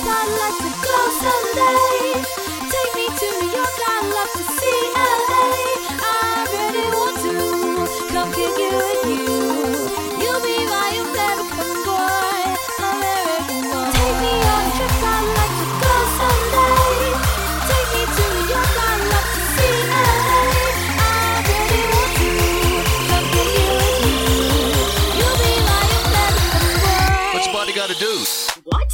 I'd like to go someday. Take me to New York, I'd love to see LA. I really want to come kick it with you. You'll be my American boy, American boy. Take me on a trip, I'd like to go someday. Take me to New York, I'd love to see LA. I really want to come kick it with you. You'll be my American boy. What's a body gotta do? What?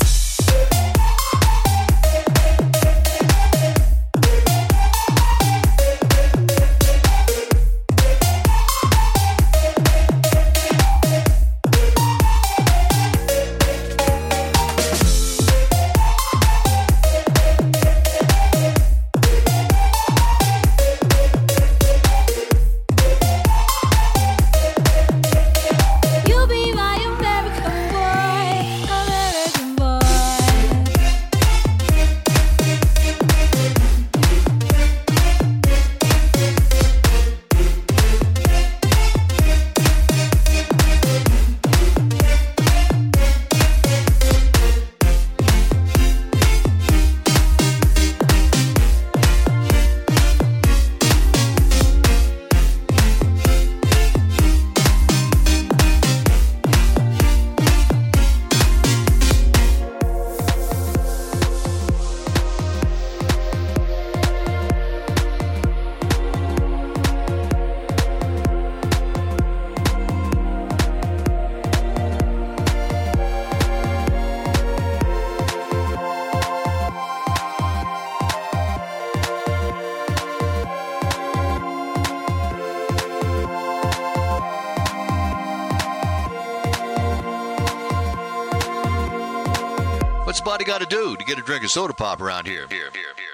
You'll be my American boy, American boy. What's a body gotta do to get a drink of soda pop around here? Here.